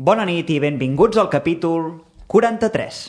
Bona nit i benvinguts al capítol 43.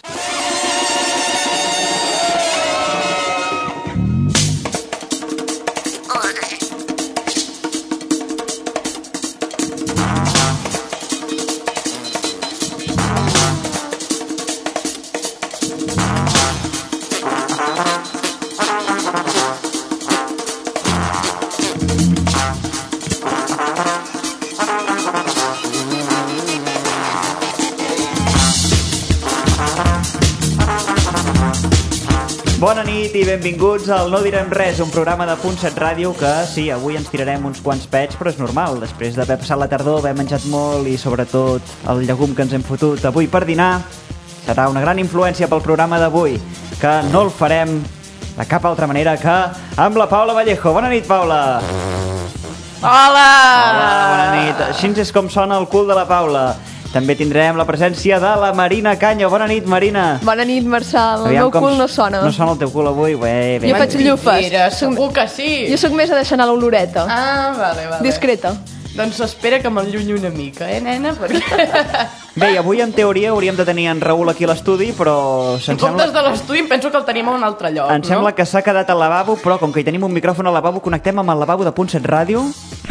Bona nit i benvinguts al No Direm Res, un programa de Punt 7 Ràdio que, sí, avui ens tirarem uns quants pets, però és normal. Després d'haver passat la tardor, haver menjat molt i, sobretot, el llegum que ens hem fotut avui per dinar, serà una gran influència pel programa d'avui, que no el farem de cap altra manera que amb la Paula Vallejo. Bona nit, Paula! Hola! Hola, bona nit. Així és com sona el cul de la Paula. També tindrem la presència de la Marina Canyo. Bona nit, Marina. Bona nit, Marçal. El meu cul no sona. No sona el teu cul avui? Bé. Jo faig llufes. Segur que sí. Jo sóc més a deixar anar l'oloreta. Ah, vale. Discreta. Doncs espera que m'enllunyi una mica, nena? Perquè... Bé, avui en teoria hauríem de tenir en Raül aquí a l'estudi, però... En comptes de l'estudi em penso que el tenim a un altre lloc, Em sembla que s'ha quedat al lavabo, però com que hi tenim un micròfon al lavabo, connectem amb el lavabo de Punt 7 Ràdio.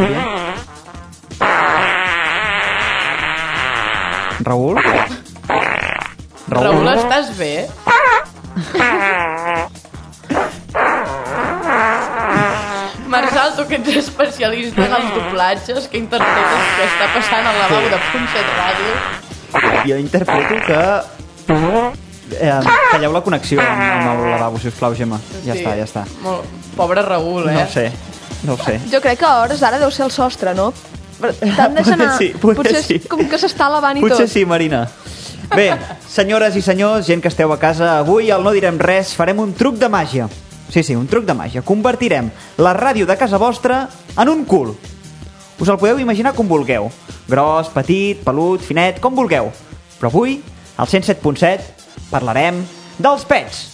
Raül? Raül, estàs bé? Marçal, tu que ets especialista en els doblatges, que interpretes que està passant al lavabo de Punt 7 Ràdio? Jo interpreto que... talleu la connexió amb el lavabo, sisplau, Gemma. Ja està. Molt... Pobre Raül, No ho sé. Jo crec que a hores d'ara deu ser el sostre, no? T'han deixat anar... Potser sí. Com que s'està lavant i tot. Potser sí, Marina. Bé, senyores i senyors, gent que esteu a casa, avui al No Direm Res farem un truc de màgia. Sí, un truc de màgia. Convertirem la ràdio de casa vostra en un cul. Us el podeu imaginar com vulgueu. Gros, petit, pelut, finet, com vulgueu. Però avui, al 107.7, parlarem dels pets.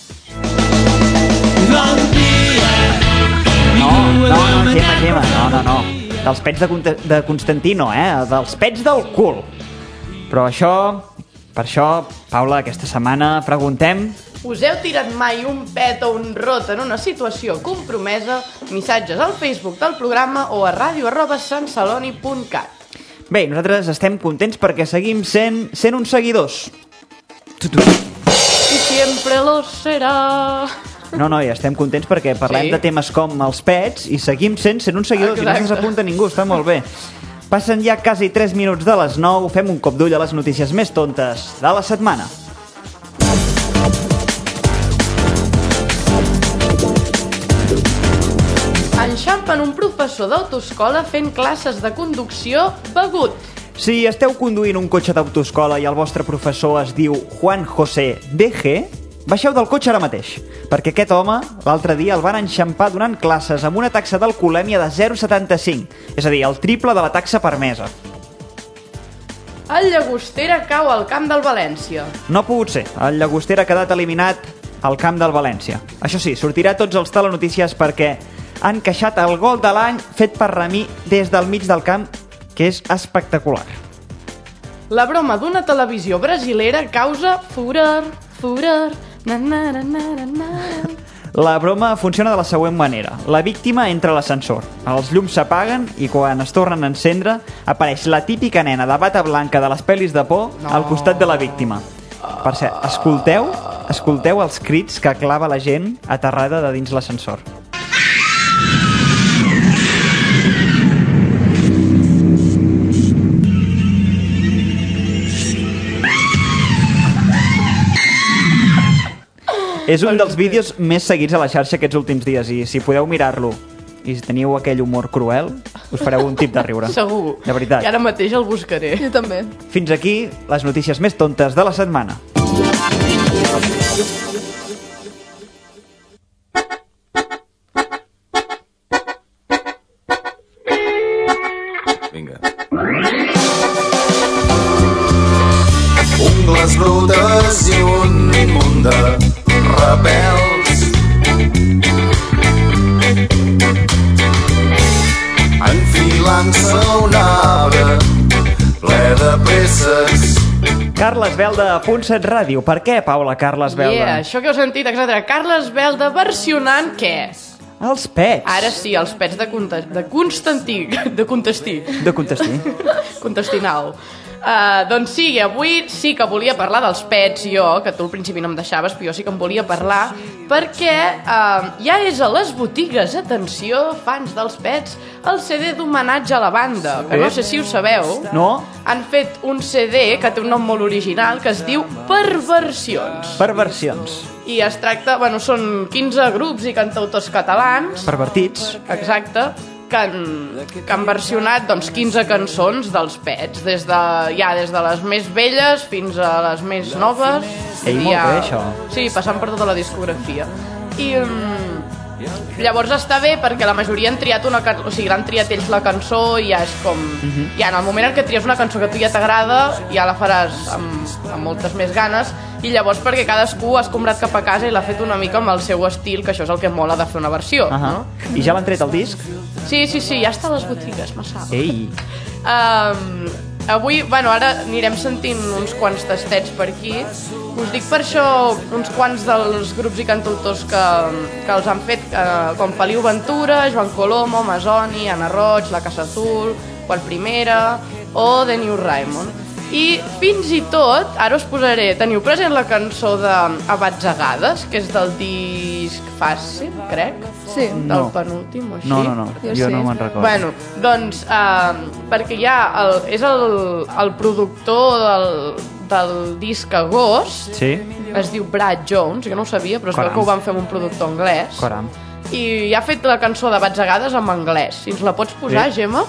No, Gemma, no. Dels pets de Constantino, dels pets del cul. Però per això, Paula, aquesta setmana preguntem... Us heu tirat mai un pet o un rot en una situació compromesa? Missatges al Facebook del programa o a radio@santceloni.cat. Bé, nosaltres estem contents perquè seguim sent uns seguidors. I siempre lo serà. No, i estem contents perquè parlem de temes com els pets i seguim sent uns seguidors. Exacte. I no s'apunta ningú, està molt bé. Passen ja quasi 3 minuts de les 9, fem un cop d'ull a les notícies més tontes de la setmana. Enxampen un professor d'autoescola fent classes de conducció begut. Si esteu conduint un cotxe d'autoescola i el vostre professor es diu Juan José DG, baixeu del cotxe ara mateix, perquè aquest home l'altre dia el van enxampar donant classes amb una taxa d'alcoholèmia de 0,75, és a dir, el triple de la taxa permesa. El Llagostera cau al camp del València. No ha pogut ser, el Llagostera ha quedat eliminat al camp del València. Això sí, sortirà tots els telenotícies perquè han queixat el gol de l'any fet per Ramí des del mig del camp, que és espectacular. La broma d'una televisió brasilera causa furor. La broma funciona de la següent manera. La víctima entra a l'ascensor, els llums s'apaguen i quan es tornen a encendre apareix la típica nena de bata blanca de les pel·lis de por al costat de la víctima. Per cert, escolteu els crits que clava la gent aterrada de dins l'ascensor. És un dels vídeos més seguits a la xarxa aquests últims dies i si podeu mirar-lo i si teniu aquell humor cruel, us fareu un tip de riure. Segur. De veritat. I ara mateix el buscaré. Jo també. Fins aquí les notícies més tontes de la setmana. Vinga. Ungles brutes i un munt de rebels enfilant-se un arbre ple de pressa Essex. Carles Belda a Punt7 Ràdio. Per què, Paula, Carles Belda? Això que heu sentit, etc. Carles Belda versionant què? Els pets. Ara sí, els pets de Constantí. De Contestí. De contestir. Contestinau. Doncs sí, avui sí que volia parlar dels pets jo, que tu al principi no em deixaves, però jo sí que em volia parlar, perquè ja és a les botigues, atenció, fans dels pets, el CD d'homenatge a la banda, que no sé si ho sabeu. No? Han fet un CD que té un nom molt original, que es diu Perversions. Perversions. I es tracta, bueno, són 15 grups i cantautors catalans. Pervertits. Exacte. Que han versionat doncs, 15 cançons dels pets, des de les més velles fins a les més noves. Ei, molt bé, això. Sí, passant per tota la discografia. I llavors està bé perquè la majoria han triat l'han triat ells la cançó i ja és com... Ja en el moment en què tries una cançó que a tu ja t'agrada, ja la faràs amb moltes més ganes, i llavors perquè cadascú ha escombrat cap a casa i l'ha fet una mica amb el seu estil, que això és el que mola de fer una versió. No? I ja l'han tret el disc? Sí, ja està a les botigues, Massal. Ei! Avui, bueno, ara anirem sentint uns quants tastets per aquí. Us dic per això uns quants dels grups i cantautors que els han fet, com Feliu Ventura, Joan Colomo, Masoni, Anna Roig, La Casa Azul, Qual Primera o The New Raymond. I fins i tot, ara us posaré, teniu present la cançó d'Abatzegades, que és del disc Fàcil, crec? Sí. Del penúltim o així? No, jo no me'n recordo. Bueno, doncs, perquè ja és el productor del disc Agost, Sí? es diu Brad Jones, jo no ho sabia, però es veu que ho van fer amb un productor anglès. Caram. I ha fet la cançó de Batzegades en anglès. Si ens la pots posar, Gemma?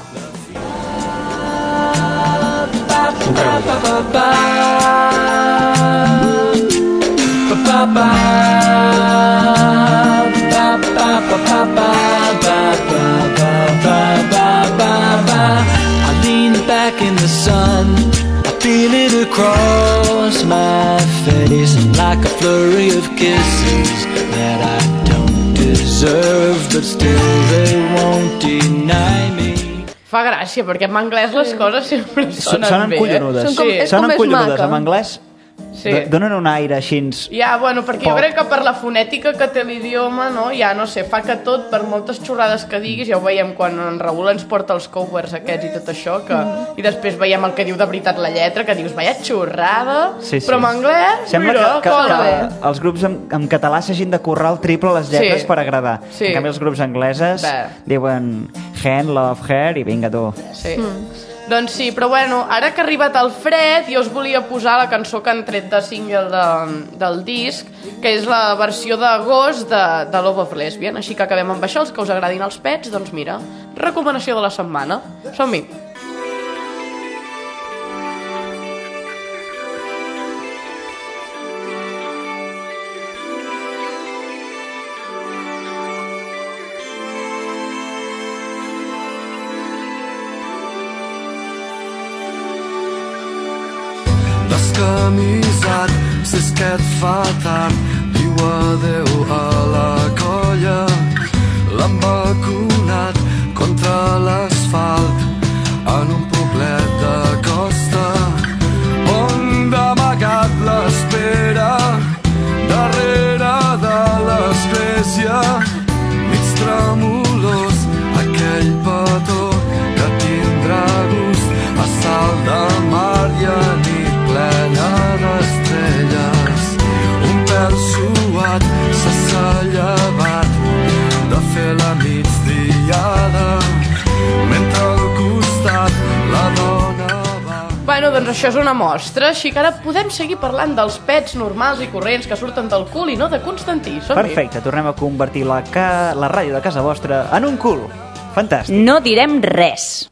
I lean back in the sun, I feel it across my face, and like a flurry of kisses that I don't deserve, but still they won't deny me. Fa gràcia, perquè en anglès les coses sempre sonen bé. Collonudes. És com Sonen més collonudes. maca. En anglès donen un aire així... Ja, bueno, perquè jo crec que per la fonètica que té l'idioma, no? Ja, no sé, fa que tot, per moltes xorrades que diguis, ja ho veiem quan en Raül ens porta els covers aquests i tot això, i després veiem el que diu de veritat la lletra, que dius, vaya xorrada, però en anglès, sembla mira, que bé. els grups en català s'hagin de currar el triple les lletres per agradar. En canvi, els grups angleses diuen hand, love, her i vinga tu. Sí. Doncs sí, però bueno, ara que ha arribat el fred, jo us volia posar la cançó que han tret de single del disc, que és la versió d'agost de Love of Lesbian. Així que acabem amb això, els que us agradin els pets, doncs mira, recomanació de la setmana. Som-hi! Descamisat, si és que et fa tant, diu adeu a la colla. L'han vacunat contra l'asfalt en un poblet de costa, on d'amagat l'espera darrere de l'església, mig tremolós aquell petó que tindrà gust a sal de mar i a nit plena d'estrelles. Un pèl suat s'ha llevat de fer la migdiada, mentre al costat la dona va... Bueno, doncs això és una mostra, així que ara podem seguir parlant dels pets normals i corrents que surten del cul i no de Constantí. Perfecte, tornem a convertir la ràdio de casa vostra en un cul. Fantàstic. No direm res.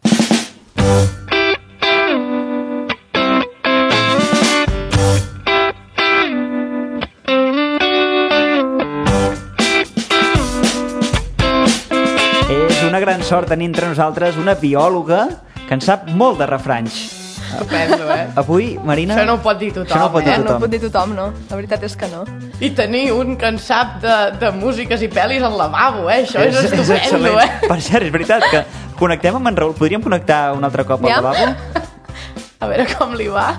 Una gran sort tenir entre nosaltres una biòloga que en sap molt de refranys. Estupendo, Avui, Marina... Això no ho pot dir tothom, No ho pot dir tothom, no. La veritat és que no. I tenir un que en sap de músiques i pel·lis al lavabo, Això és estupendo, Per cert, és veritat que connectem amb en Raül. Podríem connectar un altre cop al lavabo? A veure com li va.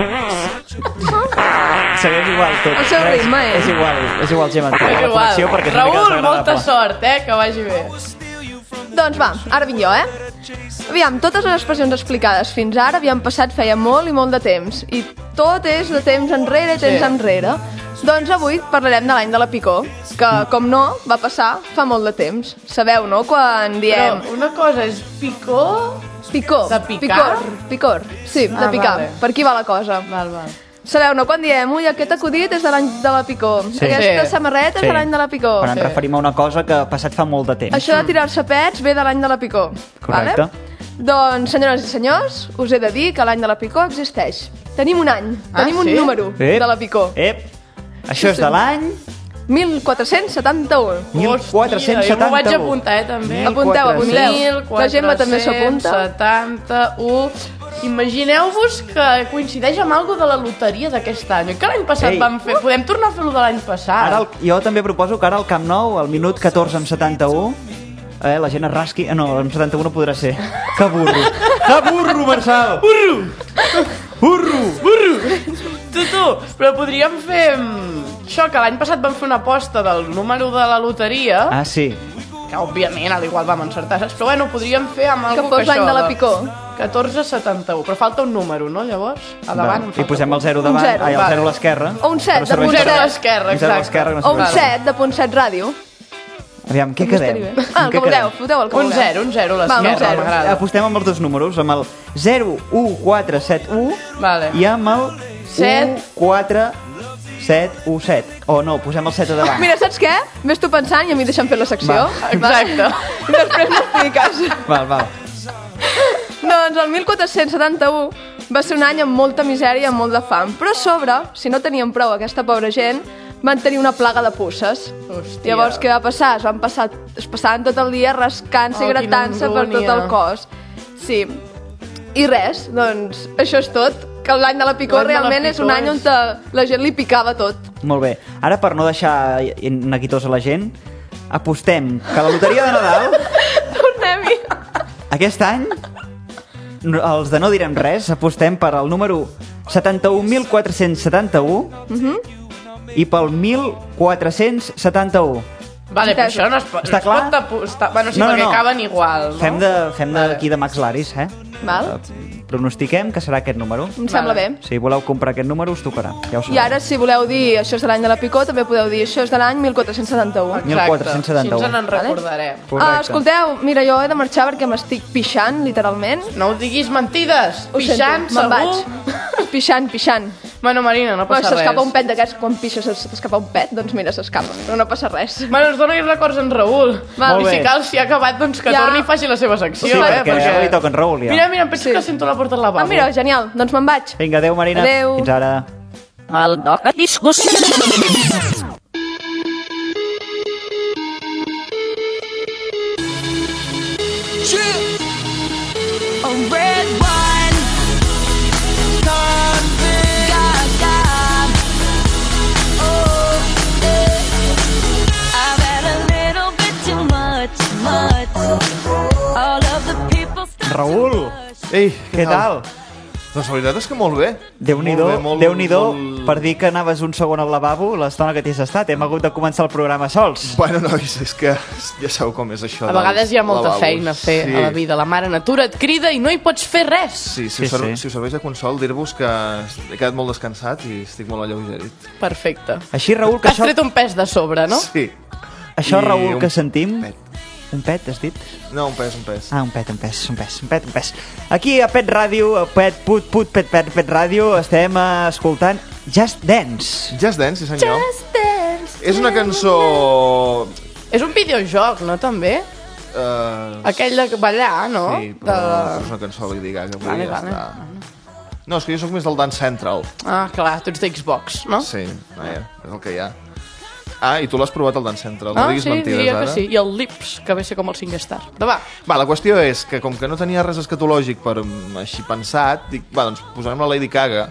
Segueix igual tot. El seu ritme, És igual, Gemma. És igual. Connexió, perquè és una mica Raül, molta desagradable. sort, que vagi bé. Doncs va, ara vinc jo, Aviam, totes les expressions explicades fins ara havien passat feia molt i molt de temps. I tot és de temps enrere, enrere. Doncs avui parlarem de l'any de la picor, que, com no, va passar fa molt de temps. Sabeu, no?, quan diem... Però una cosa és picor... Picor. De picar? Picor. Sí, de picar. Vale. Per aquí va la cosa. Val. Sabeu, no?, quan diem, ui, aquest acudit és de l'any de la picor. Sí. Aquesta Sí. samarreta és de l'any de la picor. Quan ens referim a una cosa que ha passat fa molt de temps. Això de tirar-se pets ve de l'any de la picor. Correcte. Vale? Doncs, senyores i senyors, us he de dir que l'any de la picor existeix. Tenim un any, tenim un sí? número de la picor. Això és de l'any 1471. 1471. Jo m'ho vaig apuntar, també. Apunteu. La Gemma també s'apunta. 1471. Imagineu-vos que coincideix amb algo de la loteria d'aquest any. Que l'any passat vam fer... Podem tornar a fer-lo de l'any passat. Ara jo també proposo que ara al Camp Nou, al minut 14 amb 71, la gent es rasqui... No, amb 71 no podrà ser. Que burro. Que burro, Marçal! Burro! Tu, però podríem fer... Això, que l'any passat vam fer una aposta del número de la loteria, Ah, sí. que òbviament al igual vam encertar, saps? Però bueno, podríem fer amb Que algú fos l'any de la picor. 1471, però falta un número, no, llavors? A davant. I posem el 0 Un davant, zero. el 0 a l'esquerra. O un set, No de serveix punt per zero a res. l'esquerra, Un zero a exacte. l'esquerra, no O un serveix. 7 de punt 7 ràdio. Aviam, què quedem? Estaria bé. En El què que vulgueu, quedem? foteu el que Un vulgueu. 0 a Va, un l'esquerra, zero. m'agrada. Apostem amb els dos números, amb el 01471 Vale. i amb el Set. 14717. O no, posem el 7 a davant. Mira, saps què? Ves tu pensant i a mi deixa'm fer la secció. Exacte. I després m'expliques. Val. Doncs el 1471 va ser un any amb molta misèria i amb molt de fam. Però a sobre, si no tenien prou aquesta pobra gent, van tenir una plaga de pusses. Hòstia. Llavors, què va passar? Es passaven tot el dia rascant-se i Oh, quina gratant-se per tot angúnia. el cos. Sí. I res, doncs, això és tot. Que l'any de la picor L'any de la realment és un picor any on és- la gent li picava tot. Molt bé. Ara, per no deixar neguitós a la gent, apostem que la loteria de Nadal, Tornem-hi. aquest any, els de No Direm Res, apostem per al número 71.471 i pel 1.471. Vale, però això no es pot... Està es clar? pot apostar. Bueno, sí, No, no, perquè no. acaben igual, no? Fem d'aquí de Max Laris, Val? Pronostiquem que serà aquest número. Em sembla bé. Si voleu comprar aquest número, us tocarà. Ja ho sabeu. I ara, si voleu dir això és de l'any de la picor, també podeu dir això és de l'any 1471. Exacte. 1471. Així ens en recordarem. Correcte. Escolteu, mira, jo he de marxar perquè m'estic pixant, literalment. No ho diguis mentides. Ho Pixant, sento, me'n segur. vaig. Pixant. Bueno, Marina, no passa res. S'escapa un pet d'aquests, quan pixes s'escapa un pet, doncs mira, s'escapa, però no passa res. Bueno, ens dona records en Raül. Val. I si cal, si ha acabat, doncs que Ja. torni i faci la seva secció. Sí, perquè ara li toca en Raül, ja. Mira, em penso que sento la porta al lavabo. Ah, mira, genial, doncs me'n vaig. Vinga, adeu, Marina. Adeu. Fins ara. El doc de discussió. Red wine, Gaga. Oh, I've had a little bit too much. All of the people Raül, Ei, què tal? Doncs la veritat és que molt bé. Déu-n'hi-do, Molt bé, Déu-n'hi-do, molt- per dir que anaves un segon al lavabo, l'estona que t'hi has estat, hem hagut de començar el programa sols. Bueno, nois, és que ja sabeu com és això. A vegades hi ha molta dels feina a fer sí. a la vida. La mare natura et crida i no hi pots fer res. Sí, Sí, si sí. us serveix de consol, dir-vos que he quedat molt descansat i estic molt alleugerit. Perfecte. Així, Raül, que Has això, tret un pes de sobre, no? Sí. això I Raül, un que sentim... pet. Un pet, has dit? No, un pes. Ah, un pet. Aquí a Pet Ràdio, a Pet Ràdio, estem escoltant Just Dance. Just Dance, sí senyor. És una cançó... És un videojoc, no, també? Aquell de ballar, no? Sí, però és una cançó de Lady Gaga. Vale, ja vale. està. No, és que jo sóc més del Dance Central. Ah, clar, tu ets d'Xbox, no? Sí, és el que hi ha. Ah, i tu l'has provat el Dance Central, no Ah, diguis sí, mentides diria ara. que sí. I el Lips, que ve ser com el 5 Stars. Però va, Va, la qüestió és que com que no tenia res escatològic per així pensat, dic, va, doncs posarem la Lady Gaga,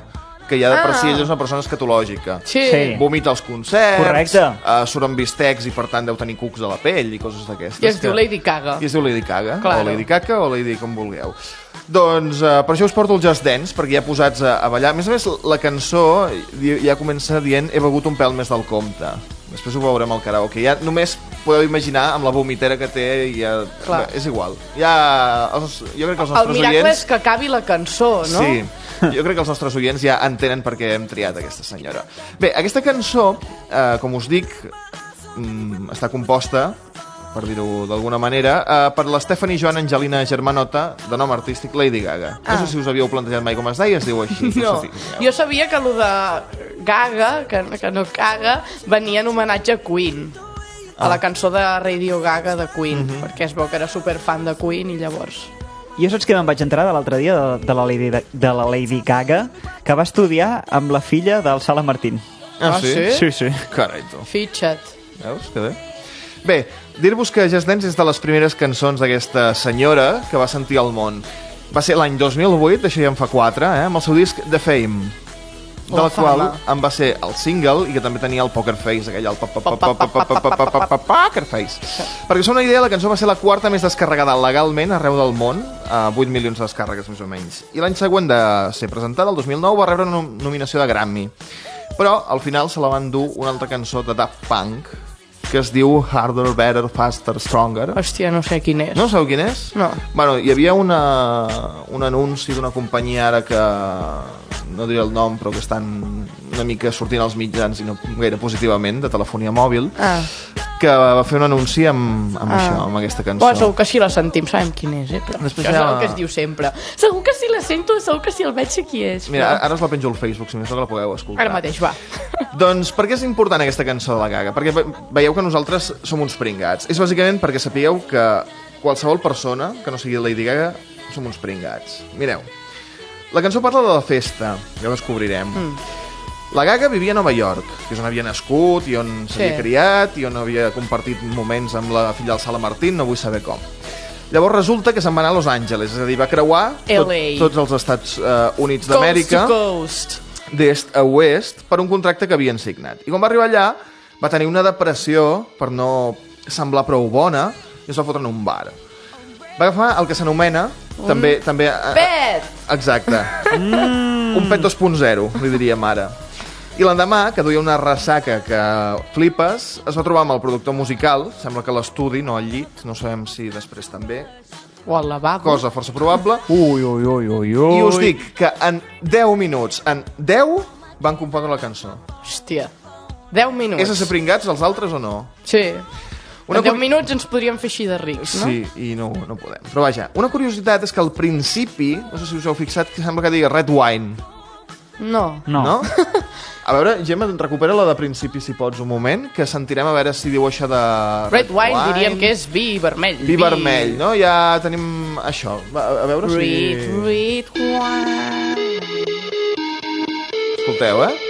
que ja de per si ella és una persona escatològica. Sí. Vomita als concerts, Correcte. surt amb bistecs i per tant deu tenir cucs a la pell i coses d'aquestes. I es diu Lady Gaga. I es diu Lady Gaga, Claro. o Lady Caca, o Lady com vulgueu. Doncs per això us porto el Just Dance, perquè ja posats a ballar. A més, la cançó ja comença dient he begut un pèl més del compte. Després ho veurem al karaoke. Ja només podeu imaginar amb la vomitera que té i ja... Clar. És igual. Jo crec que els nostres El miracle oients... és que acabi la cançó, no? Sí, jo crec que els nostres oients ja entenen per què hem triat aquesta senyora. Bé, aquesta cançó, com us dic, està composta, per dir-ho d'alguna manera, per l'Stephanie Joan Angelina Germanota, de nom artístic Lady Gaga. No sé si us havíeu plantejat mai com es deia, es diu així. No, jo sabia que allò de Gaga, que no caga, venia en homenatge a Queen, a la cançó de Radio Gaga de Queen, perquè es veu que era superfan de Queen i llavors... Jo saps que me'n vaig entrar de l'altre dia de la Lady Gaga, que va estudiar amb la filla del Sala Martín. Ah, sí? Sí, sí. Carai, tu. Fitxa't. Veus? Que bé. Bé, dir-vos que Just Dance és de les primeres cançons d'aquesta senyora que va sentir al món. Va ser l'any 2008, això ja en fa 4, amb el seu disc The Fame, de la qual en va ser el single i que també tenia el Poker Face, aquell el Poker Face. Perquè us fa una idea, la cançó va ser la quarta més descarregada legalment arreu del món, 8 milions de descàrregues més o menys. I l'any següent de ser presentada, el 2009, va rebre una nominació de Grammy. Però al final se la van dur una altra cançó de Daft Punk, que es diu Harder, Better, Faster, Stronger. Hòstia, no sé quin és. No sabeu quin és? No. Bueno, hi havia un anunci d'una companyia ara que no diré el nom, però que estan una mica sortint als mitjans i no gaire positivament, de telefonia mòbil, que va fer un anunci amb això, amb aquesta cançó. Bueno, segur que si la sentim sabem quin és, però Després això és ja- el que es diu sempre. Segur que si la sento, segur que si el veig sé qui és. Mira, però... ara us la penjo al Facebook, si més no que la podeu escoltar. Ara mateix, va. Doncs per què és important aquesta cançó de la Gaga? Perquè veieu que nosaltres som uns pringats. És bàsicament perquè sapigueu que qualsevol persona que no sigui Lady Gaga som uns pringats. Mireu, la cançó parla de la festa, ja ho descobrirem. La Gaga vivia a Nova York, que és on havia nascut i on s'havia criat i on havia compartit moments amb la filla del Sala Martín, no vull saber com. Llavors resulta que se'n va anar a Los Angeles, és a dir, va creuar tots els Estats Units d'Amèrica, Coast to coast. d'est a oest, per un contracte que havien signat. I quan va arribar allà, va tenir una depressió per no semblar prou bona i es va fotre en un bar. Va agafar el que s'anomena també Pet! exacte. Un pet 2.0, li diríem ara. I l'endemà, que duia una ressaca que flipes, es va trobar amb el productor musical, sembla que a l'estudi, no al llit, no sabem si després també, O al lavabo. cosa força probable, Ui. i us dic que en 10 minuts, en 10 van compondre la cançó. Hòstia. 10 minuts. És a ser pringats els altres o no? Sí. Una En 10 curi- minuts ens podríem fer així de rics, no? Sí, i no podem. Però vaja, una curiositat és que al principi, no sé si us heu fixat, que sembla que digui Red Wine, No. no? A veure, Gemma, recupera la de principi, si pots, un moment, que sentirem a veure si diu això de... Red wine diríem que és vi vermell. Vi vermell, no? Ja tenim això. A veure si... Red wine. Escolteu, eh?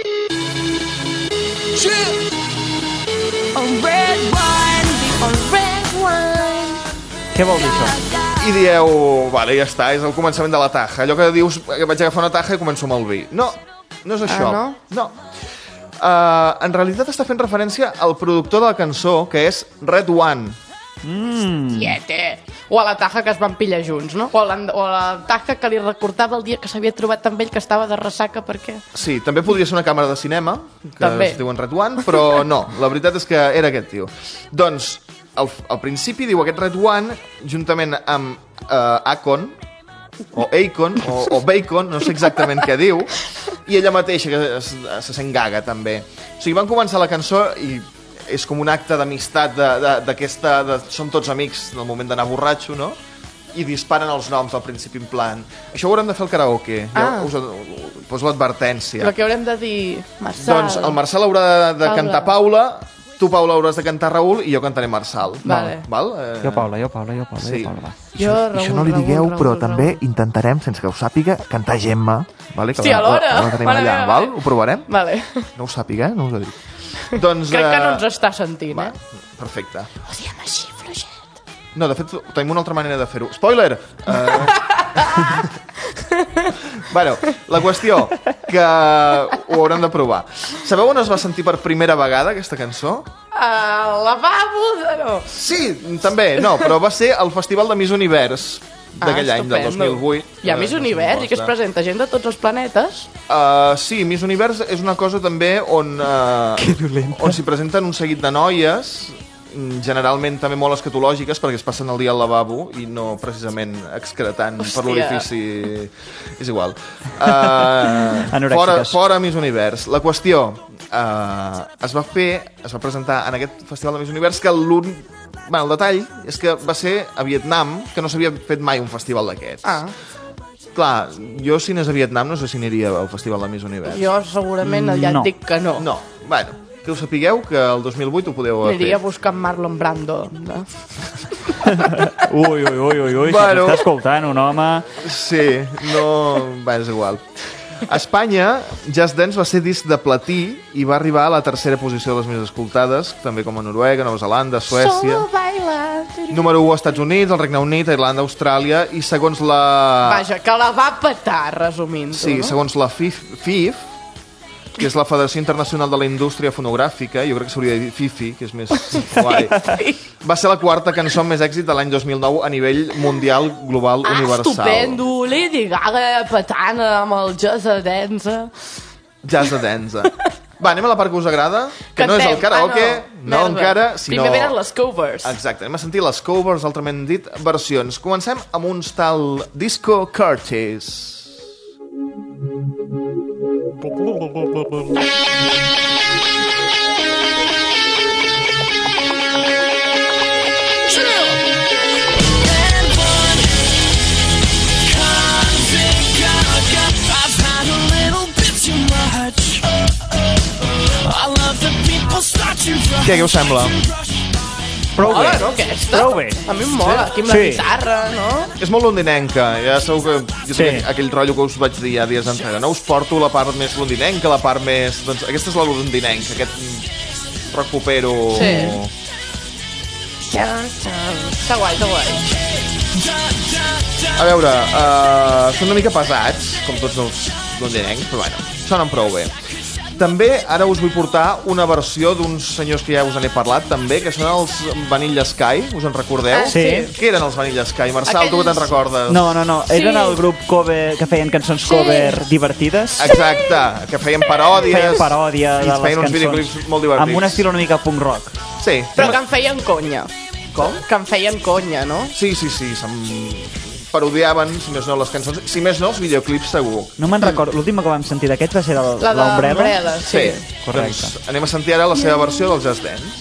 Red wine, red wine. Què vol dir això? I dieu, vale, ja està, és el començament de la taja. Allò que dius, que vaig agafar una taja i començo amb el vi. No, no és això. no? No. En realitat està fent referència al productor de la cançó, que és Red One. Tiete. O a la taja que es van pillar junts, no? O a la taja que li recordava el dia que s'havia trobat amb ell que estava de ressaca perquè... Sí, també podria ser una càmera de cinema, que També. es diuen Red One, però no, la veritat és que era aquest tio. Doncs, al principi diu aquest Red One, juntament amb Akon, o Bacon, no sé exactament què diu, i ella mateixa, que se sent Gaga, també. O sigui, van començar la cançó i és com un acte d'amistat d'aquesta... Som tots amics del moment d'anar borratxo, no? I disparen els noms al principi en plan... Això ho haurem de fer al karaoke. Ja us poso l'advertència. Però que haurem de dir... Marçal. Doncs el Marçal haurà de cantar Paula, tu, Paula, hauràs de cantar Raül i jo cantaré Marçal. Vale. Val? Jo, Paula, Sí. va. Jo, Raül, Això no li digueu, Raül, però Raül, també Raül. intentarem, sense que ho sàpiga, cantar Gemma. Vale? Que Hòstia, alhora! la tenim Vale, allà, vale, val? vale. Ho provarem? Vale. No ho sàpiga, no us ho dic. Doncs, Crec que no ens està sentint, va, eh? perfecte. Ho diem així, fluixet. No, de fet, tenim una altra manera de fer-ho. Spoiler! Bueno, la qüestió, que ho haurem de provar. Sabeu on es va sentir per primera vegada aquesta cançó? Al lavabo de no. Sí, també, no, però va ser el Festival de Miss Univers d'aquell any, del 2008. Hi ha Miss Univers i que es presenta gent de tots els planetes. Sí, Miss Univers és una cosa també on s'hi presenten un seguit de noies, generalment també molt escatològiques, perquè es passen el dia al lavabo i no precisament excretant per l'orifici. És igual. Fora Miss Univers. La qüestió, es va presentar en aquest Festival de Miss Univers que el detall és que va ser a Vietnam, que no s'havia fet mai un festival d'aquests. Clar, jo si anés a Vietnam no sé si aniria al Festival de Miss Univers. Jo segurament allà et dic que no. No, bueno, que ho sapigueu, que el 2008 ho podeu haver fet. Aniria a buscar Marlon Brando. No? Ui, si t'està escoltant un home... Sí, no... Va, és igual. A Espanya, Just Dance va ser disc de platí i va arribar a la tercera posició de les més escoltades, també com a Noruega, Nova Zelanda, Suècia. Número 1 als Estats Units, el Regne Unit, Irlanda, Austràlia, i segons la... Vaja, que la va petar, resumint-ho, sí, no? segons la FIF, que és la Federació Internacional de la Indústria Fonogràfica, jo crec que s'hauria de dir FIFI, que és més guai, va ser la quarta cançó amb més èxit de l'any 2009 a nivell mundial, global, universal. Estupendo! Lady Gaga petant amb el Just Dance. Just Dance. Va, anem a la part que us agrada, que no és el karaoke, no encara, sinó... Primer venen les covers. Exacte, anem a sentir les covers, altrament dit, versions. Comencem amb uns tal Disco Curtis. Què us sembla? Prou bé. No, aquesta? Prou bé. A mi em mola, aquí amb la guitarra, no? És molt londinenca, ja sabeu que jo tinc aquell rotllo que us vaig dir ja dies enrere. No us porto la part més londinenca, la part més... Doncs aquesta és la londinenca, aquest rock popero... Sí. Està guai, està guai. A veure, són una mica pesats, com tots els londinencs, però bueno, sonen prou bé. També ara us vull portar una versió d'uns senyors que ja us n'he parlat també, que són els Vanilla Sky, us en recordeu? Sí. Què eren els Vanilla Sky? Marçal, tu que te'n recordes? No, eren el grup cover, que feien cançons cover divertides. Exacte, que feien paròdies. Feien paròdia de les cançons. I feien uns videoclips molt divertits. Amb un estil una mica punk rock. Sí. Però que en feien conya. Com? Que en feien conya, no? Sí, parodiaven, si més no, les cançons, si més no, els videoclips segur. No me'n recordo, l'última que vam sentir d'aquest va ser la l'Umbrella. Sí, correcte. Doncs anem a sentir ara la seva versió del Just Dance.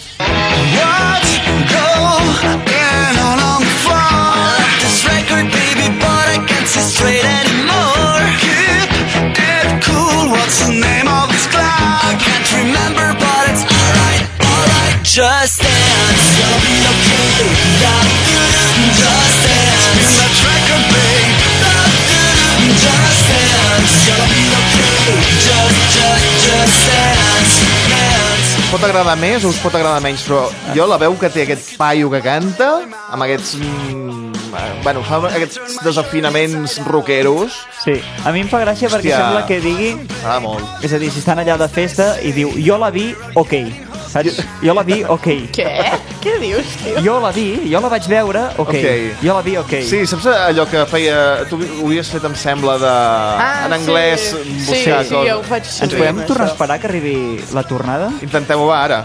Just dance, gonna be okay. Just dance, in that record, babe. Just dance, gonna be okay. Just dance. Pot agradar més o us pot agradar menys, però jo la veu que té aquest paio que canta, amb aquests... bueno, fa aquests desafinaments rockeros. Sí, a mi em fa gràcia perquè sembla que digui... molt. És a dir, si estan allà de festa i diu, jo la vi, ok. Saps? Jo la vi, ok. Què? Què dius, tio? Jo la vaig veure, ok. Jo la vi, ok. Sí, saps allò que feia... Tu ho havies fet, em sembla, en anglès, buscar coses. Sí, jo ho faig sovint. Ens podem tornar a esperar que arribi la tornada? Intentem-ho, va, ara.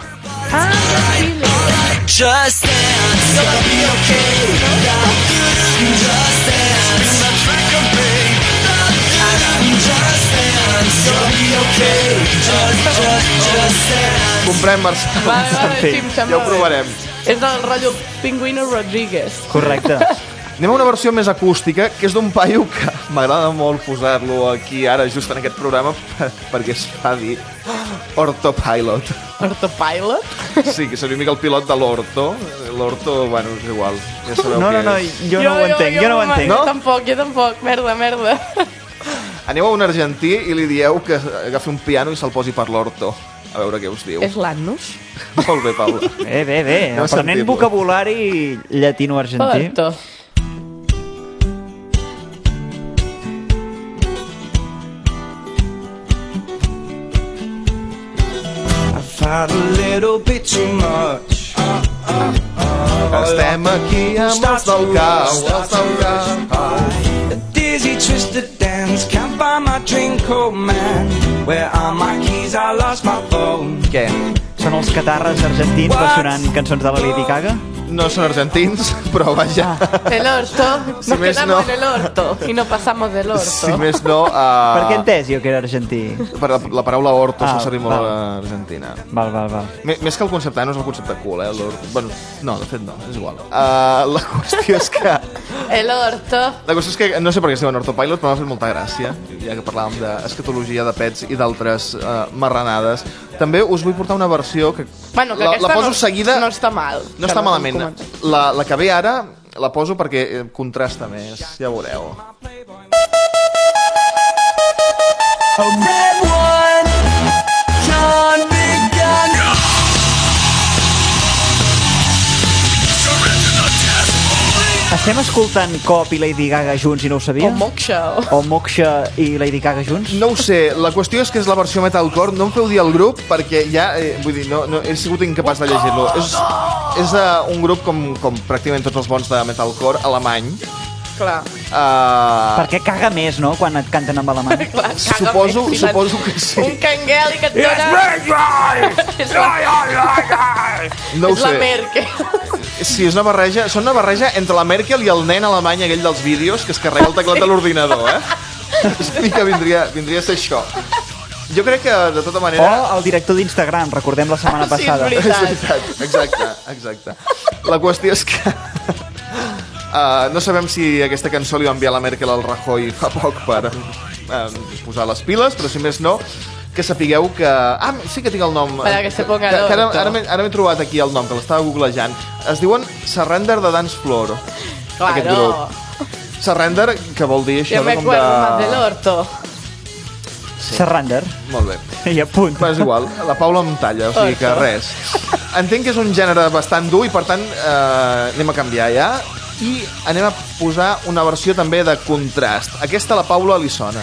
Just dance, gonna be okay. Just dance, in that record, babe. Just dance, gonna be okay. Just dance. Comprem, Marçal. Sí, em sembla ja ho provarem. És del rotllo Pingüino Rodríguez. Correcte. Anem a una versió més acústica, que és d'un paio que m'agrada molt posar-lo aquí ara, just en aquest programa, perquè es fa dir Orthopilot. Orthopilot? Sí, que seria una mica el pilot de l'Orto. L'Orto, bueno, és igual. Ja sabeu No, jo no ho entenc, jo no ho entenc. Jo tampoc, merda. Aneu a un argentí i li dieu que agafi un piano i se'l posi per l'Orto. A veure què us diu. És l'Annus? Molt bé, Paula. Bé. Aprenent vocabulari llatino-argentí. Orto. had a little bit too much. Estem aquí amb els del cau, A dizzy twisted dance, can't buy my drink, oh man. Where are my keys? I lost my phone. Què? Són els catarres argentins sonant cançons de la Lady Gaga? No són argentins, però vaja. El orto, Si nos més quedamos no. en el orto y no pasamos del orto. Si més no... Per què he entès jo que era argentí? Per la paraula orto Ah, fa servir molt val. a l'Argentina. Val. Més que el concepte, no és el concepte cool, l'orto. Bueno, no, de fet no, és igual. La qüestió és que... El orto. La qüestió és que no sé per què es diuen Ortopilot, però m'ha fet molta gràcia, ja que parlàvem d'escatologia de pets i d'altres marranades. També us vull portar una versió que... Bueno, que la aquesta poso seguida... no està mal. No està malament. La que ve ara la poso perquè contrasta més, ja veureu. A red one, John Big Gun. Estem escoltant Cop i Lady Gaga junts i no ho sabia? O Moksha. O Moksha i Lady Gaga junts? No ho sé, la qüestió és que és la versió metalcore, no em feu dir el grup perquè ja, vull dir, no, he sigut incapaç de llegir-lo. És un grup com pràcticament tots els bons de metalcore, alemany. Clar. Perquè caga més, no?, quan et canten amb alemany. Clar, caga Suposo més, que sí. Un cangueli que et dona... No ho És la sé. Merkel. Sí, és una barreja, són una barreja entre la Merkel i el nen alemany aquell dels vídeos que es carrega el teclat de l'ordinador, És a dir que vindria a ser això. Jo crec que, de tota manera... O el director d'Instagram, recordem la setmana passada. Sí, és veritat. Exacte. La qüestió és que... no sabem si aquesta cançó li va enviar la Merkel al Rajoy fa poc per posar les piles, però si més no, que sapigueu que... sí que tinc el nom. Para que se ponga que l'orto. ara m'he trobat aquí el nom, que l'estava googlejant. Es diuen Surrender de Dance Floor, aquest grup. Surrender, que vol dir això Yo me com acuerdo más del orto. Surrender. Molt bé. I a punt. Però és igual, la Paula em talla, o sigui que res. Entenc que és un gènere bastant dur i per tant anem a canviar ja i anem a posar una versió també de contrast. Aquesta a la Paula li sona.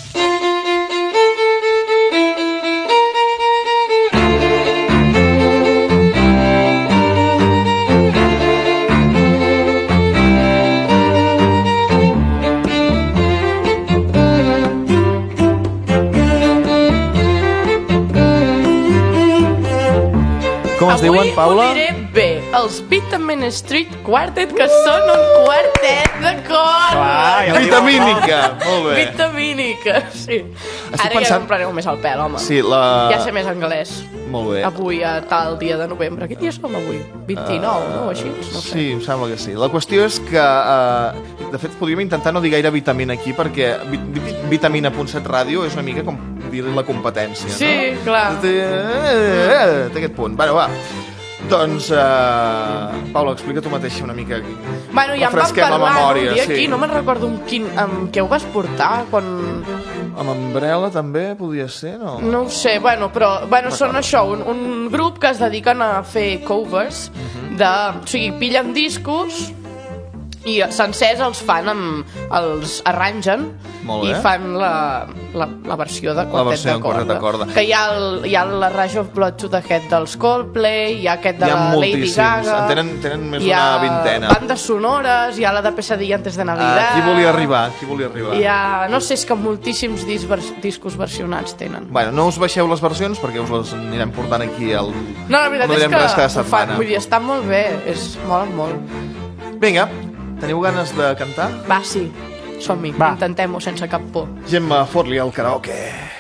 Com es diuen, Paula? Avui ho diré bé. Els Vitamin Street Quartet, que són un quartet de cor. Vitamínica! Molt bé. Vitamínica, sí. Ara ja pensant- comprareu més al pèl, home. Sí, Ja sé més anglès. Molt bé. Avui, a tal dia de novembre. Quin dia som avui? 29, no? Així? No sé. Sí, em sembla que sí. La qüestió és que, de fet, podríem intentar no dir gaire vitamina aquí, perquè Vitamina.7 Ràdio és una mica com dir-li la competència, no? Sí, clar. Té aquest punt. Bueno, va. Doncs, Paula, explica tu mateixa una mica. Bueno, ja em van Refresquem la parlar memòria, un dia sí. aquí, no me'n recordo amb què ho vas portar, quan... Amb Umbrella també podia ser, no? No ho sé, però són això, un grup que es dediquen a fer covers, o sigui, pillen discos i sencers els fan els arrangen Molt bé. i fan la versió de La versió en quartet de corda. que hi ha la Rush of Blood to the Head dels Coldplay, hi ha aquest de Hi ha la Lady moltíssims. Gaga, En tenen més hi ha d'una vintena. bandes sonores, hi ha la de Pesadilla antes de Navidad, Aquí volia arribar. hi ha, no sé, és que moltíssims discos versionats tenen. Bueno, no us baixeu les versions perquè us les anirem portant aquí al... No, la veritat no és direm res cada que ho fan, setmana. vull dir, està molt bé, molen molt. Vinga, teniu ganes de cantar? Va, sí, som-hi, Va. intentem-ho sense cap por. Gemma, fot-li al karaoke.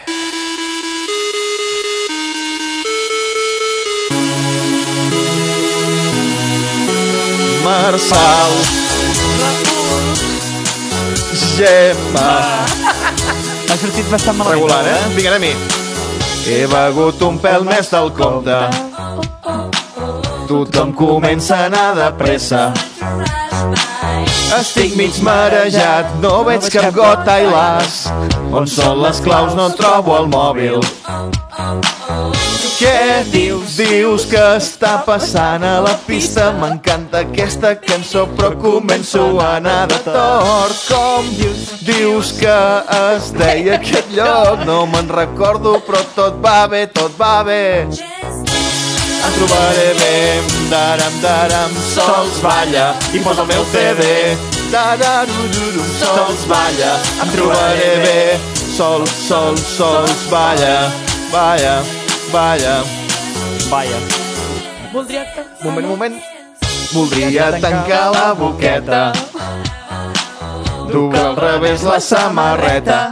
Marçal, Gemma. Ha sortit bastant malament. Regular, Vinga, anem-hi. He begut un pèl més del compte. Tothom comença a anar de pressa. Estic mig marejat, no veig cap gota i las. On són les claus? No trobo el mòbil. Què dius? Dius que està passant a la pista. M'encanta aquesta cançó, però començo a anar de tort. Com dius que es deia aquest lloc? No me'n recordo, però tot va bé, tot va bé. em trobaré bé. Daram, daram, sols balla, i posa el meu CD. Dararururum, sols balla, em trobaré bé. Sols, sols, sols balla, balla, balla. Vaja. Moment. Voldria tancar la boqueta, dur al revés la samarreta.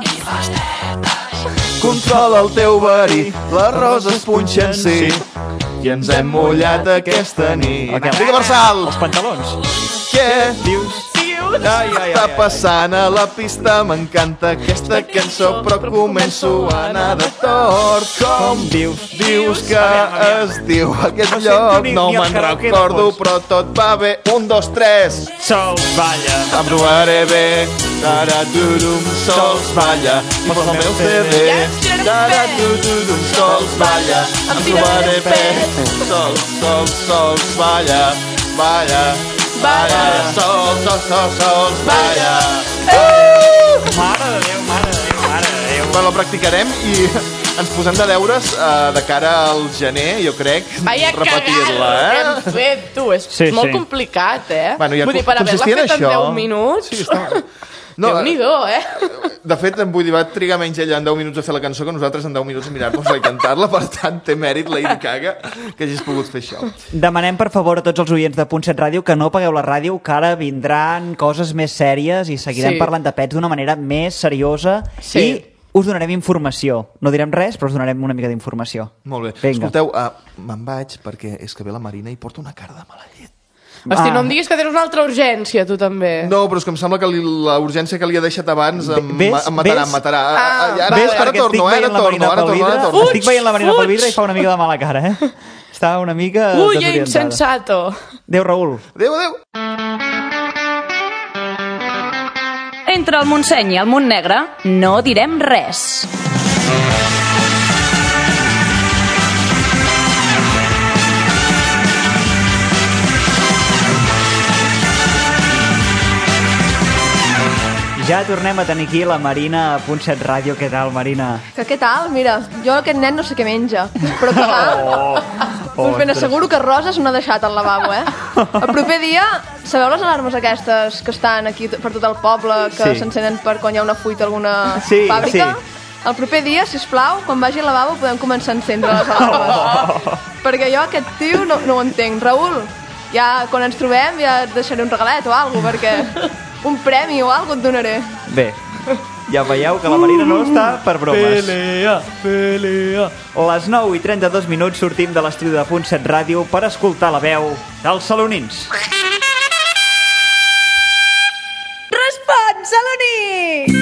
Controla el teu verí, les roses punxen sí, i ens hem mullat aquesta nit. Enrique Marçal! Els pantalons. Què Dius? Ai, està passant a la pista? M'encanta aquesta cançó, però començo a anar de tort. Com dius que es diu aquest lloc? No me'n recordo, però tot va bé. 1, 2, 3. Sols balla. Em trobaré bé. Daradurum, sols balla, i posa el meu CD. Daradurum, sols balla, em trobaré bé. Sols, sols, sols balla, balla, balla, sols, sols, sols, sols balla. Mare de Déu, mare de Déu, mare de Déu. Bueno, practicarem i ens posem de deures de cara al gener, jo crec, Vaya repetir-la, que hem fet, tu. És Sí, molt sí. complicat, eh? Bueno, ja vull dir, per haver-la consistia en fet en això. 10 minuts... Sí, està... No, Déu-n'hi-do, eh? de fet, vull dir, va trigar menys ella en 10 minuts a fer la cançó que nosaltres en 10 minuts a mirar-nos-la i cantar-la, per tant, té mèrit Lady Gaga que hagis pogut fer això. Demanem, per favor, a tots els oients de Punt 7 Ràdio que no apagueu la ràdio, que ara vindran coses més sèries i seguirem Sí. parlant de pets d'una manera més seriosa Sí. i us donarem informació. No direm res, però us donarem una mica d'informació. Molt bé. Vinga. Escolteu, me'n vaig perquè és que ve la Marina i porta una cara de mala llet. Hosti, no em diguis que tens una altra urgència, tu també. No, però és que em sembla que la urgència que li ha deixat abans em Ves? matarà, em Ves? matarà. Ah, Ves, Ara perquè torno, estic veient la Marina pel vidre. torno. Estic veient la Marina pel Fuig! vidre i fa una mica de mala cara, eh? Està una mica Ui, desorientada. insensato. Adéu, Raül. Adéu, adéu. Entre el Montseny i el Montnegre no direm res. Ja tornem a tenir aquí la Marina a Punt 7 Ràdio. Què tal, Marina? Que què tal? Mira, jo aquest nen no sé què menja, però que doncs ben asseguro que roses no ha deixat al lavabo, eh? El proper dia, sabeu les alarmes aquestes que estan aquí per tot el poble, que Sí. s'encenen per quan hi ha una fuita a alguna Sí, fàbrica? sí. El proper dia, sisplau, quan vagi al lavabo podem començar a encendre les alarmes. Perquè jo aquest tio no ho entenc. Raül, ja quan ens trobem ja et deixaré un regalet o alguna cosa, perquè un premi o alguna cosa et donaré. Bé, ja veieu que la Marina no està per bromes. Pelea. Les 9:32 sortim de l'estudi de Punt 7 Ràdio per escoltar la veu dels salonins. Respon, saloní!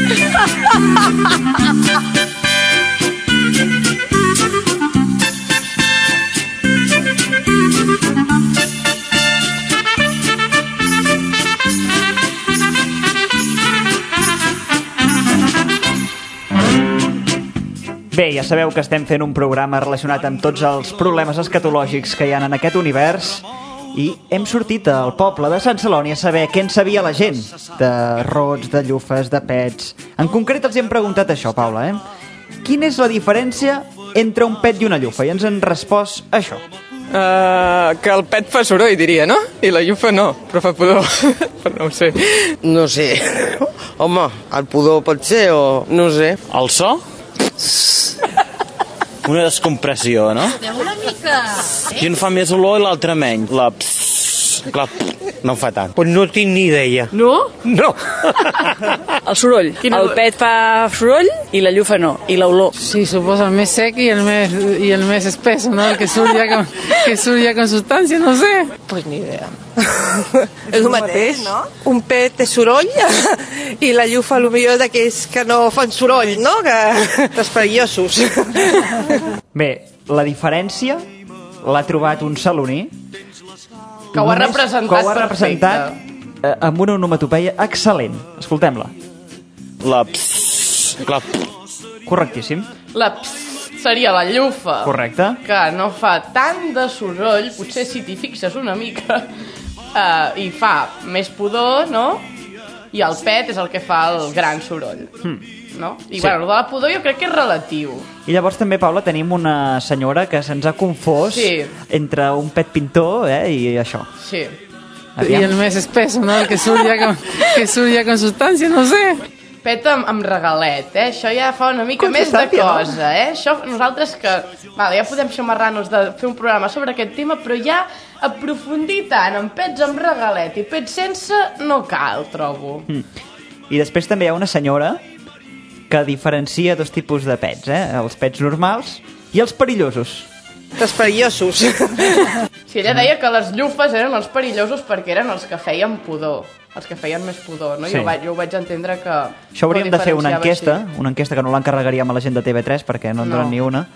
Bé, ja sabeu que estem fent un programa relacionat amb tots els problemes escatològics que hi ha en aquest univers i hem sortit al poble de Sant Celoni a saber què en sabia la gent de rots, de llufes, de pets. En concret els hem preguntat això, Paula, Quina és la diferència entre un pet i una llufa? I ens han respost això. Que el pet fa soroll, diria, no? I la llufa no, però fa pudor. Però no ho sé. No sé. Home, el pudor pot ser o... no sé. El so? Una descompressió, no? Una mica. I un fa més olor i l'altre menys. La no en fa tant. Pues no tinc ni idea. No? No. El soroll. El pet fa soroll i la llufa no. I l'olor. Sí, suposo el més sec i el més espeso, ¿no? El que surt ja con substància, no sé. Pues ni idea. És el mateix, no? Un pet té soroll i la llufa potser d'aquells que no fan soroll, no? Que els perillosos. Bé, la diferència l'ha trobat un saloní que ho ha representat amb una onomatopeia excel·lent. Escoltem-la. La Correctíssim. La seria la llufa. Correcte. Que no fa tant de soroll, potser si t'hi fixes una mica, i fa més pudor, no? i el pet és el que fa el gran soroll. No? I bueno, el de la pudor jo crec que és relatiu. I llavors també, Paula, tenim una senyora que se'ns ha confós entre un pet pintor i això. Sí. Y el més espeso, ¿no? El que surt ja con substància, no sé. Pet amb regalet, Això ja fa una mica més de cosa, Això, nosaltres que... Vale, ja podem xamarrar-nos de fer un programa sobre aquest tema, però ja aprofundir tant en pets amb regalet i pets sense no cal, trobo. I després també hi ha una senyora que diferencia dos tipus de pets, els pets normals i els perillosos. Els perillosos. Sí, ella deia que les llufes eren els perillosos perquè eren els que feien pudor, els que feien més pudor, no? Sí. Jo ho vaig entendre que... Això hauríem de fer una enquesta que no l'encarregaríem a la gent de TV3 perquè no en donen ni una,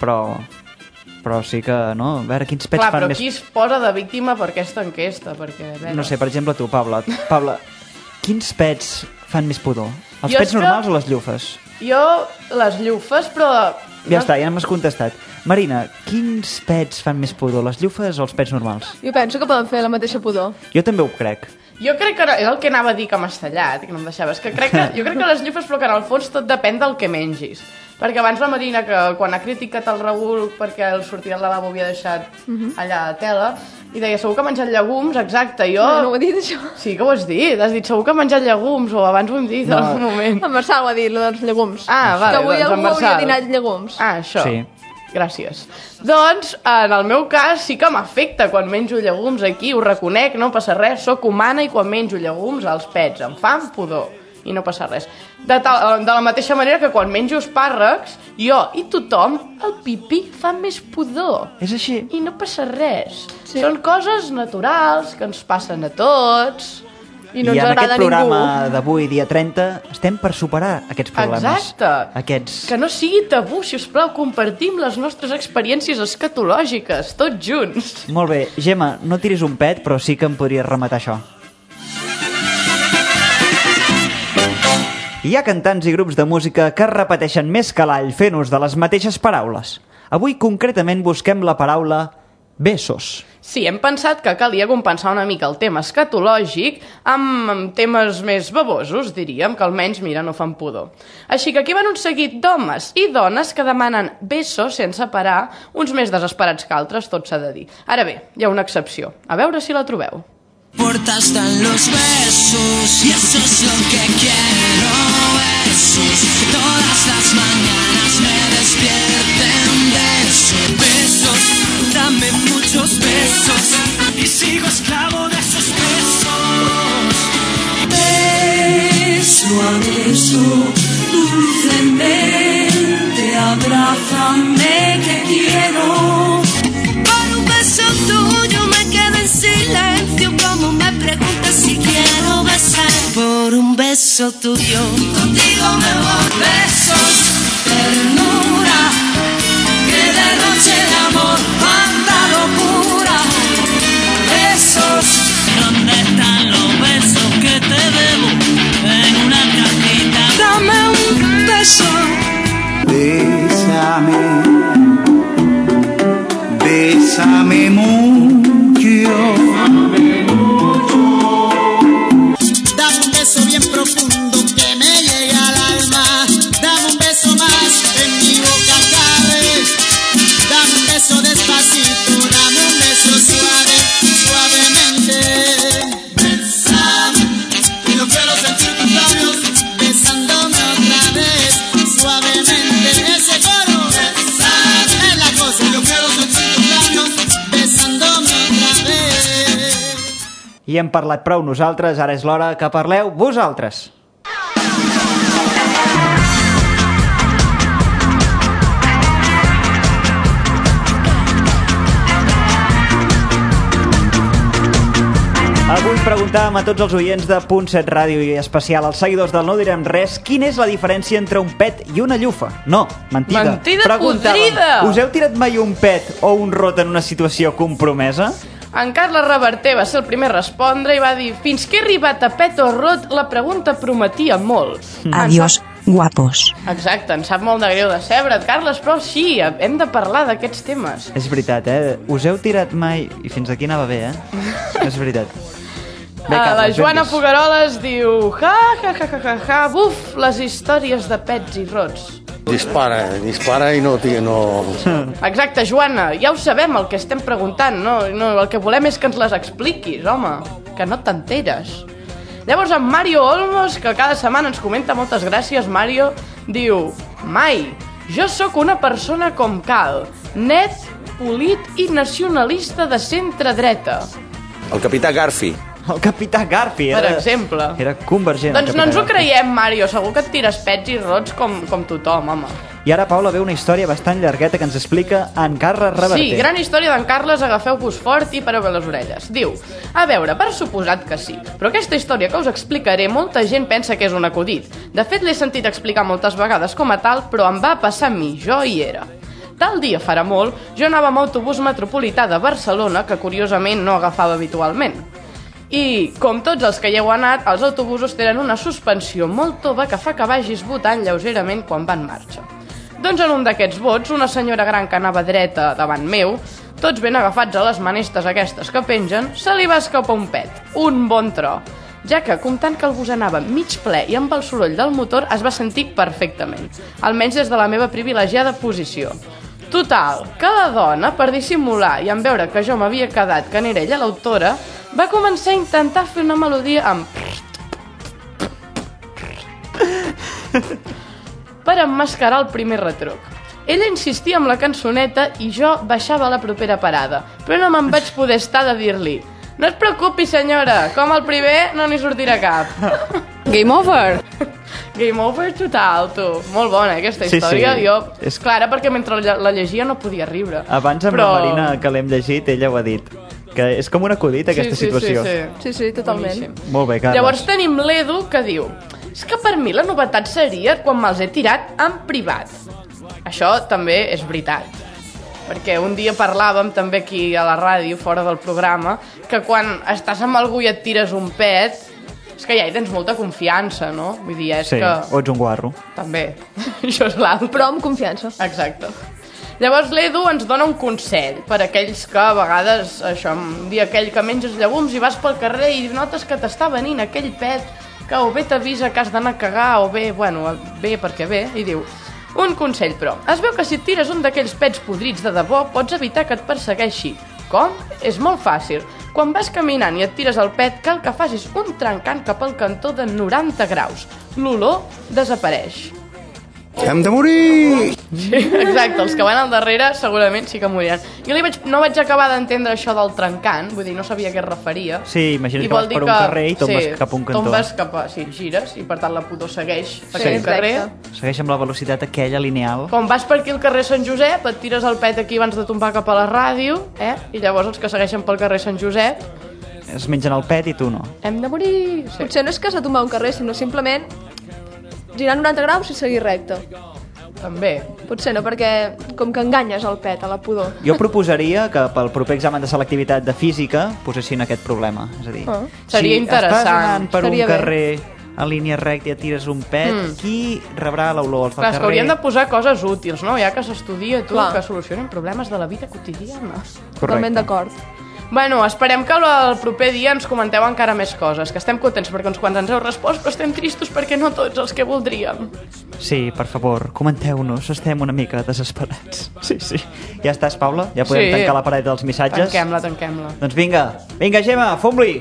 però sí que, no? A veure, quins pets fan més... més... Però qui es posa de víctima per aquesta enquesta? Perquè, No sé, per exemple, tu, Paula, quins pets fan més pudor? Els pets normals o les llufes? Jo, les llufes, però... Ja està, ja m'has contestat. Marina, quins pets fan més pudor, les llufes o els pets normals? Jo penso que poden fer la mateixa pudor. Jo també ho crec. Jo crec que és el que anava a dir que m'has tallat, que no em deixaves, jo crec que les llufes, però que en el fons tot depèn del que mengis. Perquè abans la Marina, que quan ha criticat el Raül perquè el sortir del lavabo havia deixat allà a tela, i deia, segur que ha menjat llegums, exacte, jo... No ho he dit, això. Sí que ho has dit, segur que ha menjat llegums, o abans ho hem dit en un moment. En Marçal ho ha dit, dels llegums. Ah, vale, que avui doncs algú hauria dinat llegums. Ah, això. Sí. Gràcies. Doncs, en el meu cas, sí que m'afecta quan menjo llegums aquí, ho reconec, no passa res, sóc humana i quan menjo llegums els pets em fan pudor i no passa res. De la mateixa manera que quan menjo espàrrecs, jo i tothom, el pipí fa més pudor. És així? I no passa res. Sí. Són coses naturals que ens passen a tots i no ens agrada a ningú. I en aquest programa d'avui, dia 30, estem per superar aquests problemes. Exacte. Que no sigui tabú, si us plau, compartim les nostres experiències escatològiques, tots junts. Molt bé. Gemma, no tiris un pet, però sí que em podries rematar això. Hi ha cantants i grups de música que repeteixen més que l'all fent ús de les mateixes paraules. Avui, concretament, busquem la paraula besos. Sí, hem pensat que calia compensar una mica el tema escatològic amb temes més babosos, diríem, que almenys, mira, no fan pudor. Així que aquí van un seguit d'homes i dones que demanen besos sense parar, uns més desesperats que altres, tot s'ha de dir. Ara bé, hi ha una excepció. A veure si la trobeu. Puerta están los besos y eso es lo que quiero, besos que todas las mañanas me despierten, besos, besos, dame muchos besos y sigo esclavo de esos besos. Beso a beso, dulcemente, abrázame que quiero. Por un beso tuyo me quedo en silencio, como me preguntas si quiero besar. Por un beso tuyo, contigo me voy. Besos, ternura, que de noche de amor manda locura. Besos, ¿dónde están los besos que te debo? En una cajita, dame un beso. Bésame, bésame mucho. Dame un beso bien profundo que me llegue al alma. Dame un beso más en mi boca cabes. Dame un beso despacito, dame un beso suave, suavemente. Bésame, y no quiero sentir tus labios besándome otra vez, suavemente. Ese coro, bésame, es la cosa. Yo quiero sentir tus labios besándome otra vez. I hem parlat prou nosaltres, ara és l'hora que parleu vosaltres. Avui preguntàvem a tots els oients de Punt 7 Ràdio i especial als seguidors del No Direm Res quina és la diferència entre un pet i una llufa. No, mentida. Mentida podrida! Us heu tirat mai un pet o un rot en una situació compromesa? En Carles Reverter va ser el primer a respondre i va dir: fins que he arribat a pet o rot, la pregunta prometia molt. Adiós, guapos. Exacte, em sap molt de greu decebre't, Carles, però sí, hem de parlar d'aquests temes. És veritat, Us heu tirat mai... I fins aquí anava bé, És veritat. La Joana Fogaroles diu buf, les històries de pets i rots. Dispara i no... Exacte, Joana, ja ho sabem el que estem preguntant, no? El que volem és que ens les expliquis, home, que no t'enteres. Llavors en Mario Olmos, que cada setmana ens comenta, moltes gràcies Mario, diu: mai, jo sóc una persona com cal, net, polit i nacionalista de centre-dreta. El capità Garfi. El capità Garfi, per exemple. Era convergent. Doncs no ens ho creiem, Mario, segur que et tires pets i rots com tothom, home. I ara, Paula, ve una història bastant llargueta que ens explica en Carles Reverter. Sí, gran història d'en Carles, agafeu-vos fort i pareu bé les orelles. Diu: a veure, per suposat que sí, però aquesta història que us explicaré molta gent pensa que és un acudit. De fet, l'he sentit explicar moltes vegades com a tal, però em va passar a mi, jo hi era. Tal dia, farà molt, jo anava amb autobús metropolità de Barcelona, que curiosament no agafava habitualment. I, com tots els que hi heu anat, els autobusos tenen una suspensió molt tova que fa que vagis botant lleugerament quan va en marxa. Doncs en un d'aquests bots, una senyora gran que anava dreta davant meu, tots ben agafats a les manestes aquestes que pengen, se li va escapar un pet, un bon tro, ja que, comptant que el bus anava mig ple i amb el soroll del motor, es va sentir perfectament, almenys des de la meva privilegiada posició. Total, que la dona, per dissimular i en veure que jo m'havia quedat que n'era ella l'autora, va començar a intentar fer una melodia amb... per emmascarar el primer retruc. Ella insistia amb la cançoneta i jo baixava a la propera parada, però no me'n vaig poder estar de dir-li: no es preocupi, senyora, com el primer no n'hi sortirà cap. Game over! Game over total, tu. Molt bona, aquesta història. Sí. Jo, és clara, perquè mentre la llegia no podia riure. Abans amb la Marina, que l'hem llegit, ella ho ha dit, que és com un acudit, aquesta situació. Sí, totalment. Molt bé, Carles. Llavors tenim l'Edu, que diu: és que per mi la novetat seria quan me'ls he tirat en privat. Això també és veritat. Perquè un dia parlàvem també aquí a la ràdio, fora del programa, que quan estàs amb algú i et tires un pet, és que ja hi tens molta confiança, no? Vull dir, és sí, que... o ets un guarro. També, això és l'altre. Però amb confiança. Exacte. Llavors l'Edu ens dona un consell per a aquells que a vegades, això, un dia aquell que menges llegums i vas pel carrer i notes que t'està venint aquell pet que o bé t'avisa que has d'anar a cagar o bé, bueno, bé perquè bé, i diu: un consell, però. Es veu que si et tires un d'aquells pets podrits de debò, pots evitar que et persegueixi. Com? És molt fàcil. Quan vas caminant i et tires el pet, cal que facis un trencant cap al cantó de 90 graus. L'olor desapareix. Hem de morir! Sí, exacte, els que van al darrere segurament sí que moriran. Jo no vaig acabar d'entendre això del trencant, vull dir, no sabia a què es referia. Sí, imagina't que vas per un carrer i tombes cap a un cantó. Tombes cap a... Sí, gires, i per tant la pudor segueix aquell carrer. Segueix amb la velocitat aquella lineal. Com vas per aquí al carrer Sant Josep, et tires el pet aquí abans de tombar cap a la ràdio, i llavors els que segueixen pel carrer Sant Josep es mengen el pet i tu no. Hem de morir. Sí. Potser no és que s'ha tombat un carrer, sinó simplement girar 90 graus i seguir recte. També. Potser no, perquè com que enganyes el pet a la pudor. Jo proposaria que pel proper examen de selectivitat de física posessin aquest problema. És a dir, seria interessant. Si estàs anant per Seria un carrer en línia recta i et tires un pet, qui rebrà l'olor al carrer? Clar, és que haurien de posar coses útils, no? Ja que s'estudia, que solucionen problemes de la vida quotidiana. Totalment d'acord. Bueno, esperem que el proper dia ens comenteu encara més coses, que estem contents perquè uns quants ens heu respost, però estem tristos perquè no tots els que voldríem. Sí, per favor, comenteu-nos, estem una mica desesperats. Sí. Ja estàs, Paula? Ja podem tancar la paret dels missatges? Tanquem-la. Doncs vinga, Gemma, fom-li!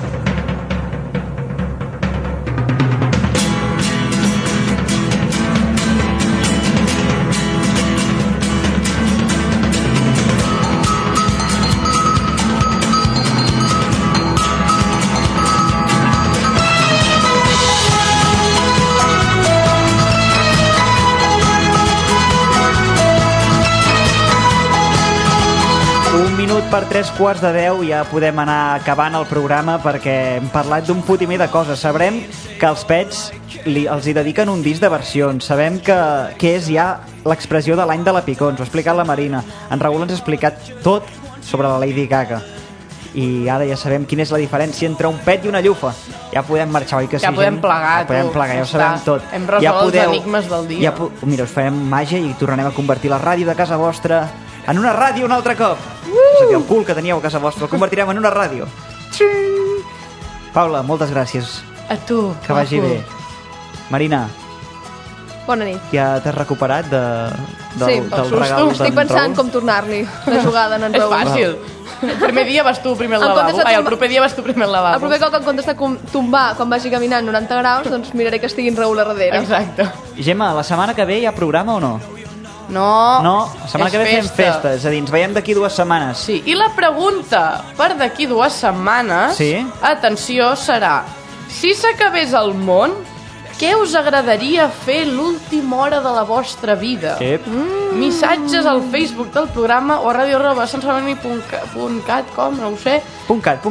Per 3:45 ja podem anar acabant el programa perquè hem parlat d'un fotimer de coses. Sabrem que els pets els hi dediquen un disc de versions. Sabem que és ja l'expressió de l'any de la picó. Ens ho ha explicat la Marina. En Raül ens ha explicat tot sobre la Lady Gaga. I ara ja sabem quina és la diferència entre un pet i una llufa. Ja podem marxar, oi que sí? Ja podem plegar, ja ho sabem tot. Hem resolt els enigmes del dia. Mira, us farem màgia i tornarem a convertir la ràdio de casa vostra en una ràdio un altre cop. És a dir, el cul que teníeu a casa vostra el convertirem en una ràdio. Paula, moltes gràcies. A tu. Que vagi bé. Marina, Bona nit. ja t'has recuperat Sí, del regal d'en estic pensant Raül? com tornar-li la jugada en Raül. És fàcil. El primer dia vas tu primer al En comptes lavabo. de El proper dia vas tu primer al lavabo. El proper cop, en comptes de tombar quan vagi caminant 90 graus, doncs miraré que estigui en Raül a darrere. Exacte. Gemma, la setmana que ve hi ha programa o no? No, No, la setmana és que ve fem festa. festa, és a dir, ens veiem d'aquí 2 setmanes. Sí, i la pregunta per d'aquí 2 setmanes, Sí? atenció, serà: si s'acabés el món, què us agradaria fer l'última hora de la vostra vida? Ep. Missatges al Facebook del programa o a radio@santsadormi.cat, com? No ho sé. .cat.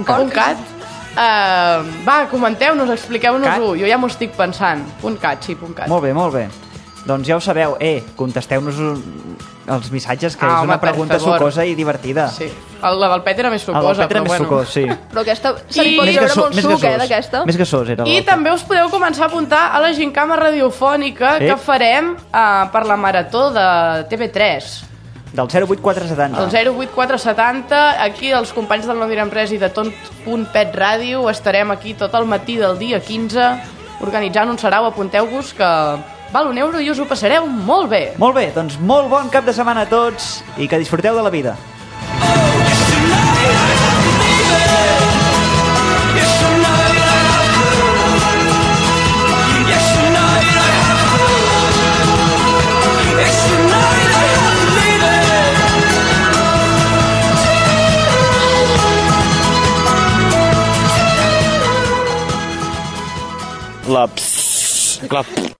Va, comenteu-nos, expliqueu-nos-ho. Jo ja m'ho estic pensant. .cat, sí, .cat. Molt bé, molt bé. Doncs ja ho sabeu, contesteu-nos els missatges, que és home, una per pregunta favor. sucosa i divertida. Sí. La del Pet era més El sucosa, del Pet era més sucós, sí. Però aquesta se li I- pot Més treure gaso- molt més suc, gasós. d'aquesta. Més gasós era I l'altre. també us podeu començar a apuntar a la gincama radiofònica que farem per la marató de TV3. Del 08470. El 08470, aquí els companys del No Direm Res i de Tot.pet Ràdio estarem aquí tot el matí del dia 15 organitzant un sarau, apunteu-vos que val €1 i us ho passareu molt bé. Molt bé, doncs molt bon cap de setmana a tots i que disfruteu de la vida. La